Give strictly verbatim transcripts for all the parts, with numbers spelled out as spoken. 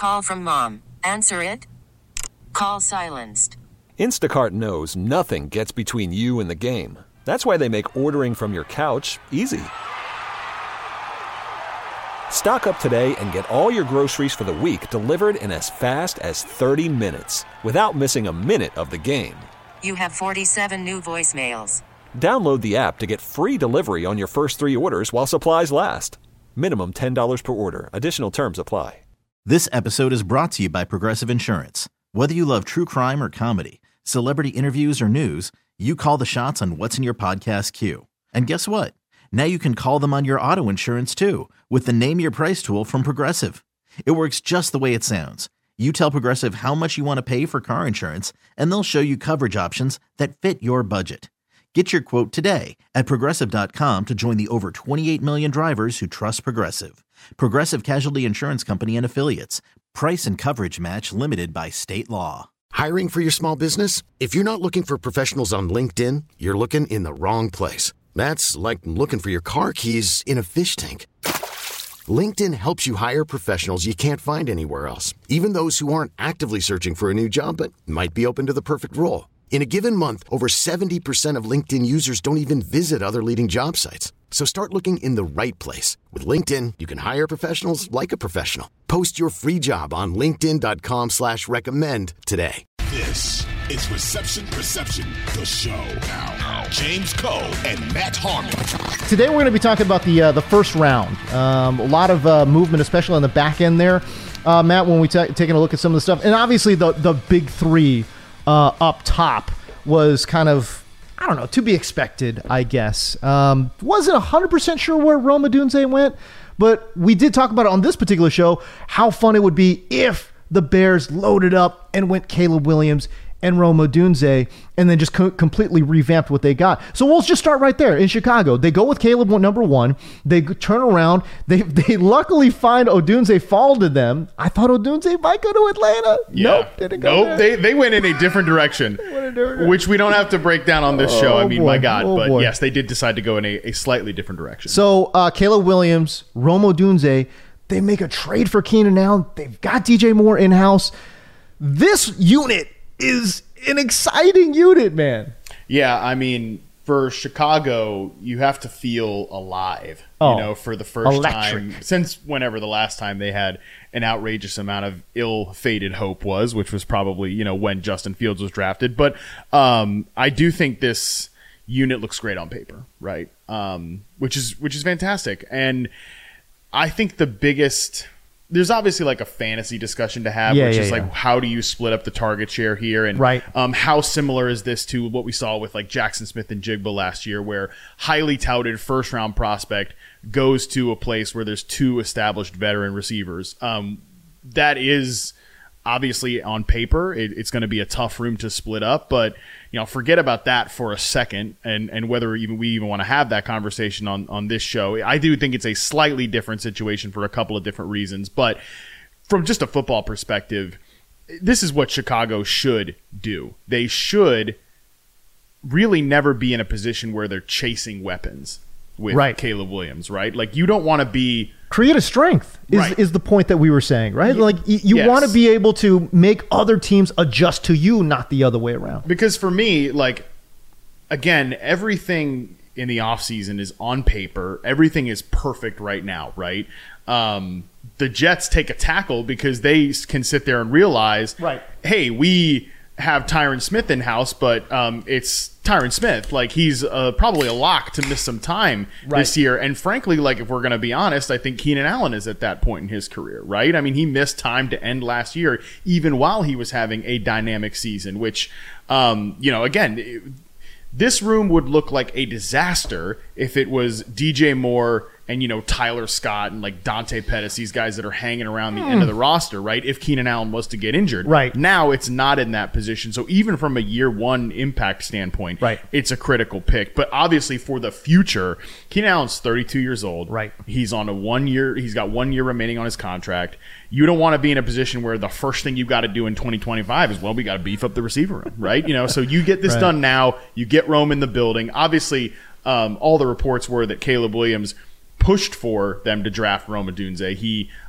Call from mom. Answer it. Call silenced. Instacart knows nothing gets between you and the game. That's why they make ordering from your couch easy. Stock up today and get all your groceries for the week delivered in as fast as thirty minutes without missing a minute of the game. You have forty-seven new voicemails. Download the app to get free delivery on your first three orders while supplies last. Minimum ten dollars per order. Additional terms apply. This episode is brought to you by Progressive Insurance. Whether you love true crime or comedy, celebrity interviews or news, you call the shots on what's in your podcast queue. And guess what? Now you can call them on your auto insurance too with the Name Your Price tool from Progressive. It works just the way it sounds. You tell Progressive how much you want to pay for car insurance, and they'll show you coverage options that fit your budget. Get your quote today at Progressive dot com to join the over twenty-eight million drivers who trust Progressive. Progressive Casualty Insurance Company and Affiliates. Price and coverage match limited by state law. Hiring for your small business? If you're not looking for professionals on LinkedIn, you're looking in the wrong place. That's like looking for your car keys in a fish tank. LinkedIn helps you hire professionals you can't find anywhere else, even those who aren't actively searching for a new job but might be open to the perfect role. In a given month, over seventy percent of LinkedIn users don't even visit other leading job sites. So start looking in the right place. With LinkedIn, you can hire professionals like a professional. Post your free job on linkedin dot com slash recommend today. This is Reception Perception, the show. Now, James Koh and Matt Harmon. Today we're going to be talking about the uh, the first round. Um, a lot of uh, movement, especially on the back end there. Uh, Matt, when we t- taking a look at some of the stuff, and obviously the, the big three uh, up top was kind of, I don't know, to be expected, I guess. Um, wasn't one hundred percent sure where Rome Odunze went, but we did talk about it on this particular show, how fun it would be if the Bears loaded up and went Caleb Williams and Rome Odunze and then just co- completely revamped what they got. So we'll just start right there in Chicago. They go with Caleb number one. They turn around. They they luckily find Odunze fall to them. I thought Odunze might go to Atlanta. Yeah. Nope. Didn't go nope. They, they went in a different direction, a different which we don't have to break down on this Oh, show. I mean, boy. my God. Oh, but boy. yes, they did decide to go in a, a slightly different direction. So uh, Caleb Williams, Rome Odunze, they make a trade for Keenan Allen. They've got D J Moore in-house. This unit is an exciting unit, man. Yeah, I mean, for Chicago, you have to feel alive, Oh, you know, for the first electric. time since whenever the last time they had an outrageous amount of ill-fated hope was, which was probably, you know, when Justin Fields was drafted. But um, I do think this unit looks great on paper, right? Um, which is which is fantastic. And I think the biggest... There's obviously like a fantasy discussion to have, Yeah, which yeah, is yeah. like, how do you split up the target share here? And Right. um, how similar is this to what we saw with like Jackson Smith and Jigba last year, where highly touted first round prospect goes to a place where there's two established veteran receivers. Um, that is obviously on paper, it, it's going to be a tough room to split up, but you know, forget about that for a second, and and whether even we even want to have that conversation on on this show. I do think it's a slightly different situation for a couple of different reasons, but from just a football perspective, this is what Chicago should do. They should really never be in a position where they're chasing weapons with Right. Caleb Williams, right? Like, you don't want to be Create a strength is, Right. is the point that we were saying, right? Ye- Like y- you yes. want to be able to make other teams adjust to you, not the other way around. Because for me, like, again, everything in the offseason is on paper. Everything is perfect right now, right? Um, the Jets take a tackle because they s- can sit there and realize, Right. hey, we have Tyron Smith in-house, but um, it's Tyron Smith. Like, he's uh, probably a lock to miss some time Right. this year. And frankly, like, if we're going to be honest, I think Keenan Allen is at that point in his career, right? I mean, he missed time to end last year, even while he was having a dynamic season, which, um, you know, again, it, this room would look like a disaster if it was D J Moore and, you know, Tyler Scott and like Dante Pettis, these guys that are hanging around the end of the roster, right? If Keenan Allen was to get injured. Right. Now it's not in that position. So even from a year one impact standpoint, Right. it's a critical pick. But obviously for the future, Keenan Allen's thirty-two years old. Right. He's on a one year, he's got one year remaining on his contract. You don't want to be in a position where the first thing you got to do in twenty twenty-five is, well, we got to beef up the receiver room, right? You know, so you get this Right. done now, you get Rome in the building. Obviously, um, all the reports were that Caleb Williams pushed for them to draft Rome Odunze. He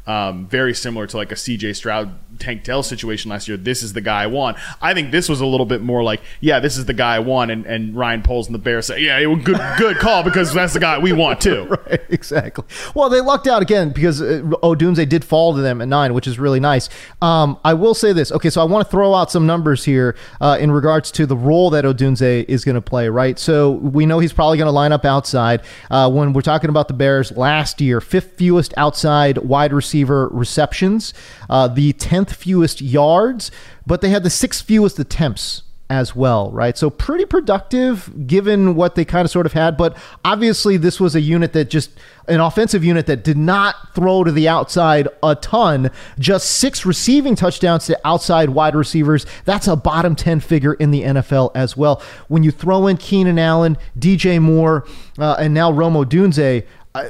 Um, very similar to like a C J Stroud, Tank Dell situation last year. This is the guy I want. I think this was a little bit more like, yeah, this is the guy I want, and, and Ryan Poles and the Bears say, yeah, it was good, good call because that's the guy we want too. Right, exactly. Well, they lucked out again because uh, Odunze did fall to them at nine, which is really nice. Um, I will say this. Okay, so I want to throw out some numbers here uh, in regards to the role that Odunze is going to play, right? So we know he's probably going to line up outside. Uh, when we're talking about the Bears last year, fifth fewest outside wide receiver receptions, uh, the tenth fewest yards, but they had the sixth fewest attempts as well, right? So pretty productive given what they kind of sort of had, but obviously this was a unit that just, an offensive unit that did not throw to the outside a ton, just six receiving touchdowns to outside wide receivers. That's a bottom ten figure in the N F L as well. When you throw in Keenan Allen, D J Moore, uh, and now Rome Odunze, Uh,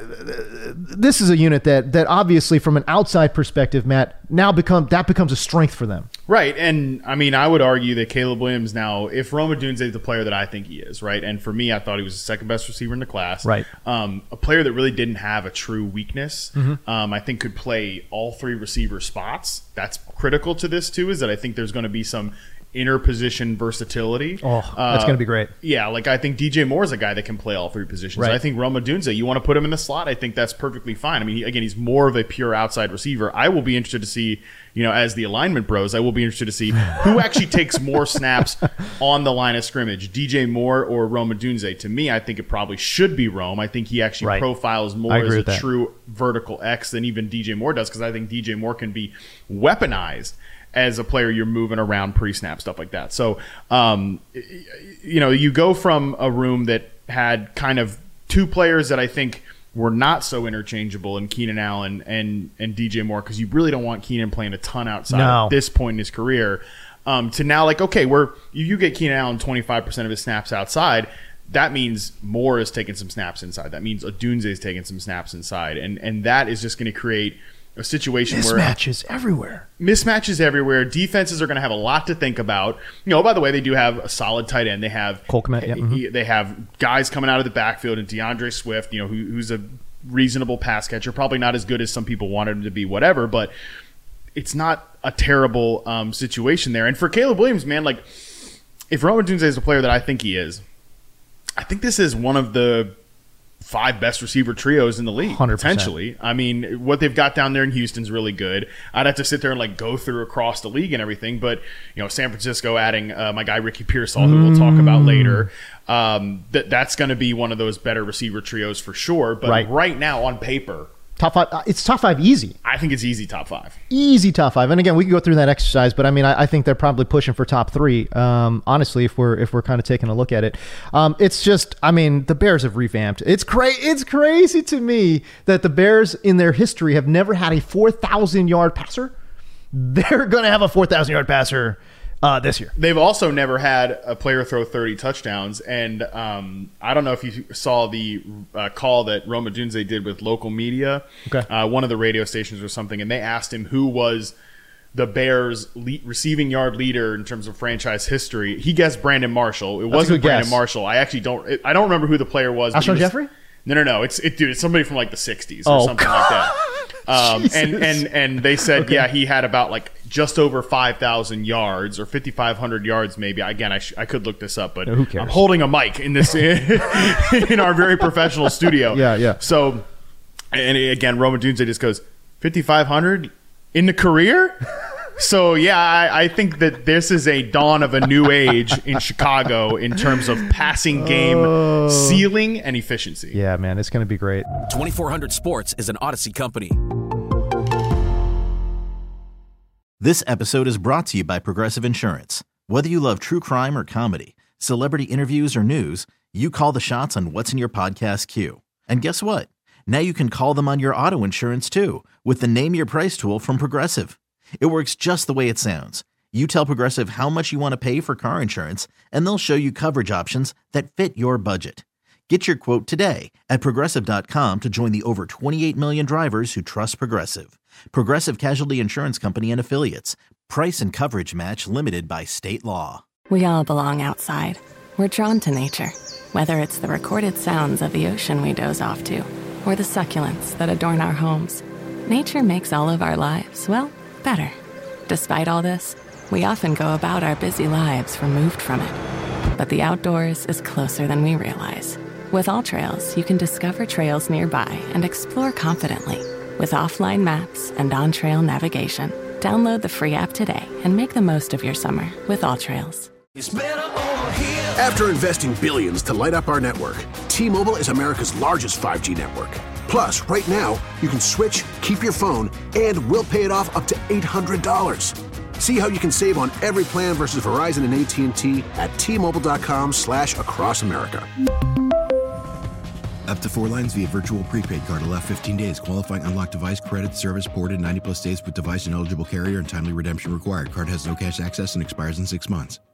this is a unit that that obviously from an outside perspective, Matt, now become that becomes a strength for them. Right. And I mean, I would argue that Caleb Williams now, if Rome Odunze is the player that I think he is, right? And for me, I thought he was the second best receiver in the class. Right. Um, a player that really didn't have a true weakness. Mm-hmm. Um, I think could play all three receiver spots. That's critical to this too, is that I think there's going to be some inner position versatility. Oh, that's uh, going to be great. Yeah, like I think D J Moore is a guy that can play all three positions. Right. I think Rome Odunze, you want to put him in the slot, I think that's perfectly fine. I mean, he, again, he's more of a pure outside receiver. I will be interested to see, you know, as the alignment bros, I will be interested to see who actually takes more snaps on the line of scrimmage, D J Moore or Rome Odunze. To me, I think it probably should be Rome. I think he actually right. profiles more as a true vertical X than even D J Moore does, because I think D J Moore can be weaponized as a player you're moving around pre-snap, stuff like that. So, um, you know, you go from a room that had kind of two players that I think were not so interchangeable in Keenan Allen and, and D J Moore, because you really don't want Keenan playing a ton outside no. at this point in his career, um, to now like, okay, we're, you get Keenan Allen twenty-five percent of his snaps outside. That means Moore is taking some snaps inside. That means Odunze is taking some snaps inside. And, and that is just going to create a situation mismatches where mismatches everywhere. Mismatches everywhere. Defenses are going to have a lot to think about. You know, by the way, they do have a solid tight end. They have Cole Kmet, yeah. mm-hmm. They have guys coming out of the backfield, and DeAndre Swift, you know, who, who's a reasonable pass catcher. Probably not as good as some people wanted him to be, whatever. But it's not a terrible um, situation there. And for Caleb Williams, man, like if Rome Odunze is the player that I think he is, I think this is one of the five best receiver trios in the league, one hundred percent. Potentially. I mean, what they've got down there in Houston's really good. I'd have to sit there and like go through across the league and everything, but you know, San Francisco adding uh, my guy Ricky Pearsall, who we'll talk about later, um, that that's going to be one of those better receiver trios for sure. But right, right now on paper, top five, uh, it's top five easy. I think it's easy top five. Easy top five. And again, we can go through that exercise, but I mean, I, I think they're probably pushing for top three. Um, honestly, if we're if we're kind of taking a look at it, um, it's just, I mean, the Bears have revamped. It's cra- It's crazy to me that the Bears in their history have never had a four thousand yard passer. They're going to have a four thousand yard passer Uh, this year. They've also never had a player throw thirty touchdowns, and um, I don't know if you saw the uh, call that Rome Odunze did with local media, okay. uh, one of the radio stations or something, and they asked him who was the Bears' lead, receiving yard leader in terms of franchise history. He guessed Brandon Marshall. It That's wasn't Brandon guess. Marshall. I actually don't. I don't remember who the player was. Alshon Jeffrey? No, no, no. It's it, dude. It's somebody from like the sixties or oh, something God. like that. Um, and, and and they said, okay. yeah, he had about like just over five thousand yards or fifty-five hundred yards maybe. Again, I, sh- I could look this up, but no, who cares? I'm holding a mic in this in our very professional studio. Yeah, yeah. So, and again, Rome Odunze just goes, fifty-five hundred in the career? So, yeah, I, I think that this is a dawn of a new age in Chicago in terms of passing game oh. ceiling and efficiency. Yeah, man, it's going to be great. twenty-four hundred Sports is an Odyssey company. This episode is brought to you by Progressive Insurance. Whether you love true crime or comedy, celebrity interviews or news, you call the shots on what's in your podcast queue. And guess what? Now you can call them on your auto insurance too with the Name Your Price tool from Progressive. It works just the way it sounds. You tell Progressive how much you want to pay for car insurance, and they'll show you coverage options that fit your budget. Get your quote today at Progressive dot com to join the over twenty-eight million drivers who trust Progressive. Progressive Casualty Insurance Company and Affiliates. Price and coverage match limited by state law. We all belong outside. We're drawn to nature, whether it's the recorded sounds of the ocean we doze off to or the succulents that adorn our homes. Nature makes all of our lives, well, better. Despite all this, we often go about our busy lives removed from it. But the outdoors is closer than we realize. With AllTrails, you can discover trails nearby and explore confidently. With offline maps and on-trail navigation, download the free app today and make the most of your summer with AllTrails. After investing billions to light up our network, T-Mobile is America's largest five G network. Plus, right now, you can switch, keep your phone, and we'll pay it off up to eight hundred dollars. See how you can save on every plan versus Verizon and A T and T at T-Mobile.com slash across America. Up to four lines via virtual prepaid card. Allow fifteen days. Qualifying unlocked device credit service ported ninety plus days with device and eligible carrier and timely redemption required. Card has no cash access and expires in six months.